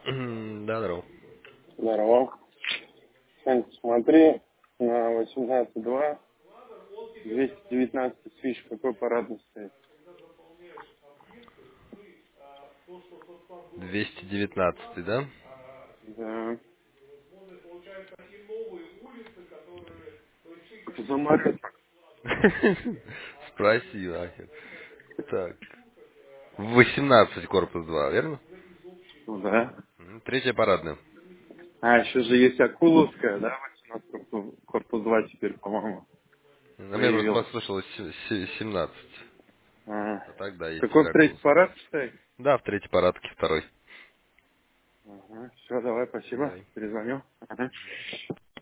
Да, здорово. Здорово. Сань, смотри, на 18.2, 219 фиш, какой парадный стоит? 219, да? Да. Заморет. Спроси, нахер. Так. 18 корпус 2, верно? Ну да. Третья парадная. А, еще же есть Акуловская, да? 18 корпус 2 теперь, по-моему, На меня просто появилась. послушалось 17. А, А так, да, есть какой в игра третий Куловская. парад стоит? Да, в третьей парадке второй. Ага, все, давай, спасибо. Давай. Перезвоню. Ага.